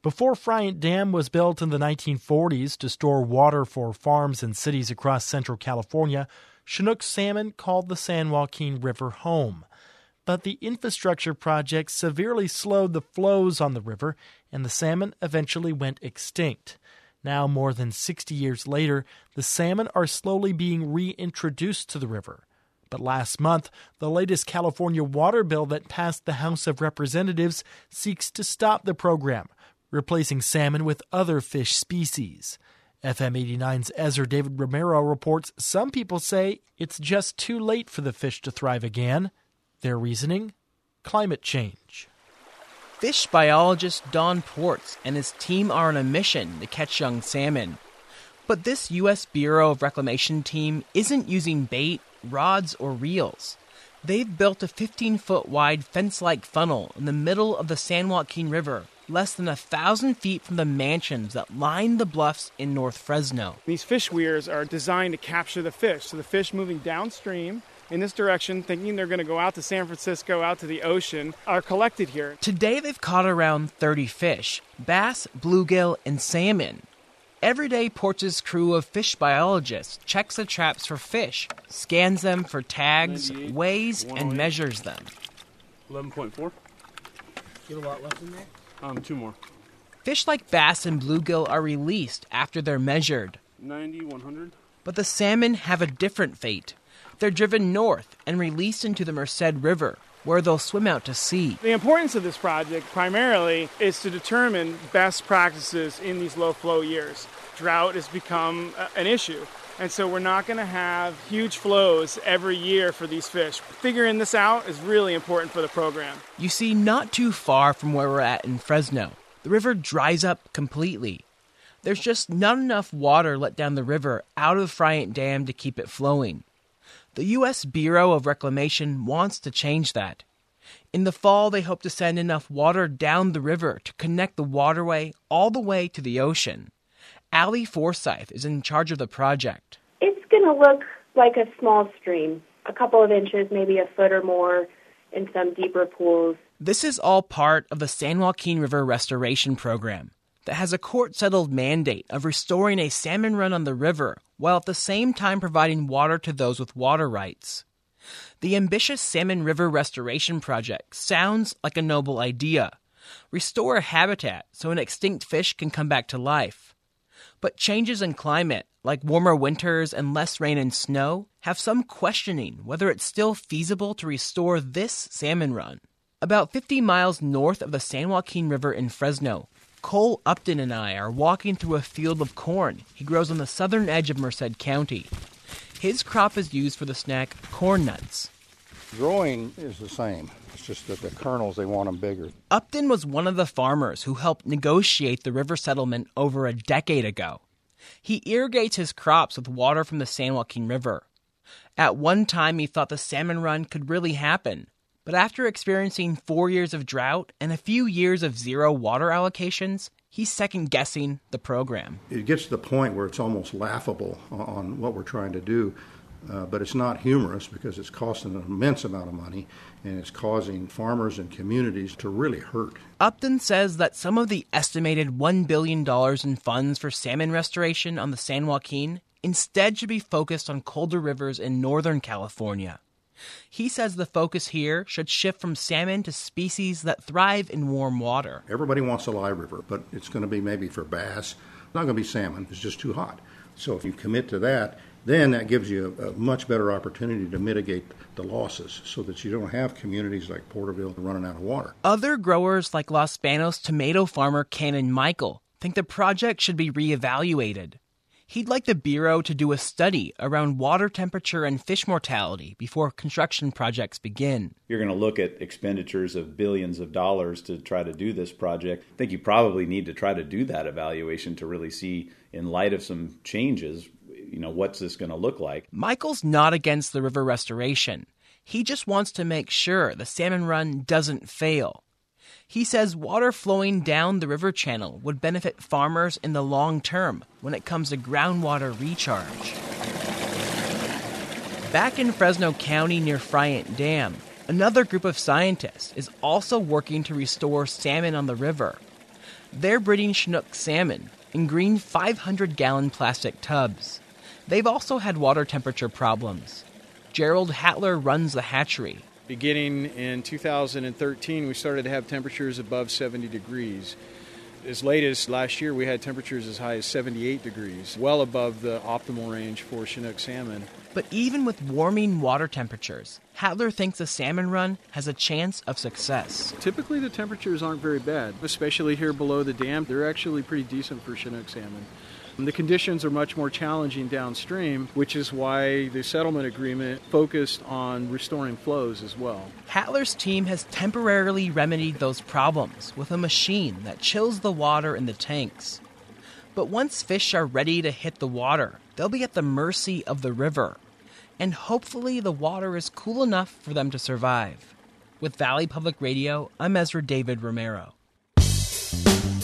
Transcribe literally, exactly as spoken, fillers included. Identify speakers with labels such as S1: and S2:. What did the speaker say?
S1: Before Friant Dam was built in the nineteen forties to store water for farms and cities across central California, Chinook salmon called the San Joaquin River home. But the infrastructure project severely slowed the flows on the river, and the salmon eventually went extinct. Now, more than sixty years later, the salmon are slowly being reintroduced to the river. But last month, the latest California water bill that passed the House of Representatives seeks to stop the program, replacing salmon with other fish species. F M eighty-nine's Ezra David Romero reports some people say it's just too late for the fish to thrive again. Their reasoning? Climate change.
S2: Fish biologist Don Ports and his team are on a mission to catch young salmon. But this U S Bureau of Reclamation team isn't using bait, rods, or reels. They've built a fifteen-foot wide fence-like funnel in the middle of the San Joaquin River, less than a thousand feet from the mansions that line the bluffs in North Fresno.
S3: These fish weirs are designed to capture the fish, so the fish moving downstream in this direction, thinking they're going to go out to San Francisco, out to the ocean, are collected here.
S2: Today they've caught around thirty fish, bass, bluegill, and salmon. Every day, Ports' crew of fish biologists checks the traps for fish, scans them for tags, weighs, and measures them.
S4: eleven point four.
S5: You have a lot left in there?
S4: Um, two more.
S2: Fish like bass and bluegill are released after they're measured.
S4: ninety, one hundred.
S2: But the salmon have a different fate. They're driven north and released into the Merced River, where they'll swim out to sea.
S3: The importance of this project primarily is to determine best practices in these low-flow years. Drought has become an issue, and so we're not going to have huge flows every year for these fish. Figuring this out is really important for the program.
S2: You see, not too far from where we're at in Fresno, the river dries up completely. There's just not enough water let down the river out of Friant Dam to keep it flowing. The U S Bureau of Reclamation wants to change that. In the fall, they hope to send enough water down the river to connect the waterway all the way to the ocean. Allie Forsyth is in charge of the project.
S6: It's going to look like a small stream, a couple of inches, maybe a foot or more in some deeper pools.
S2: This is all part of the San Joaquin River Restoration Program that has a court-settled mandate of restoring a salmon run on the river while at the same time providing water to those with water rights. The ambitious Salmon River Restoration Project sounds like a noble idea. Restore a habitat so an extinct fish can come back to life. But changes in climate, like warmer winters and less rain and snow, have some questioning whether it's still feasible to restore this salmon run. About fifty miles north of the San Joaquin River in Fresno, Cole Upton and I are walking through a field of corn he grows on the southern edge of Merced County. His crop is used for the snack corn nuts.
S7: Growing is the same. It's just that the kernels, they want them bigger.
S2: Upton was one of the farmers who helped negotiate the river settlement over a decade ago. He irrigates his crops with water from the San Joaquin River. At one time, he thought the salmon run could really happen. But after experiencing four years of drought and a few years of zero water allocations, he's second-guessing the program.
S7: It gets to the point where it's almost laughable on what we're trying to do, uh, but it's not humorous because it's costing an immense amount of money and it's causing farmers and communities to really hurt.
S2: Upton says that some of the estimated one billion dollars in funds for salmon restoration on the San Joaquin instead should be focused on colder rivers in Northern California. He says the focus here should shift from salmon to species that thrive in warm water.
S7: Everybody wants a live river, but it's going to be maybe for bass. It's not going to be salmon. It's just too hot. So if you commit to that, then that gives you a, a much better opportunity to mitigate the losses so that you don't have communities like Porterville running out of water.
S2: Other growers like Los Banos tomato farmer Cannon Michael think the project should be reevaluated. He'd like the Bureau to do a study around water temperature and fish mortality before construction projects begin.
S8: You're going to look at expenditures of billions of dollars to try to do this project. I think you probably need to try to do that evaluation to really see, in light of some changes, you know, what's this going to look like.
S2: Michael's not against the river restoration. He just wants to make sure the salmon run doesn't fail. He says water flowing down the river channel would benefit farmers in the long term when it comes to groundwater recharge. Back in Fresno County near Friant Dam, another group of scientists is also working to restore salmon on the river. They're breeding Chinook salmon in green five hundred gallon plastic tubs. They've also had water temperature problems. Gerald Hattler runs the hatchery.
S9: Beginning in two thousand thirteen, we started to have temperatures above seventy degrees. As late as last year, we had temperatures as high as seventy-eight degrees, well above the optimal range for Chinook salmon.
S2: But even with warming water temperatures, Hattler thinks a salmon run has a chance of success.
S9: Typically, the temperatures aren't very bad, especially here below the dam. They're actually pretty decent for Chinook salmon. The conditions are much more challenging downstream, which is why the settlement agreement focused on restoring flows as well.
S2: Hattler's team has temporarily remedied those problems with a machine that chills the water in the tanks. But once fish are ready to hit the water, they'll be at the mercy of the river. And hopefully the water is cool enough for them to survive. With Valley Public Radio, I'm Ezra David Romero.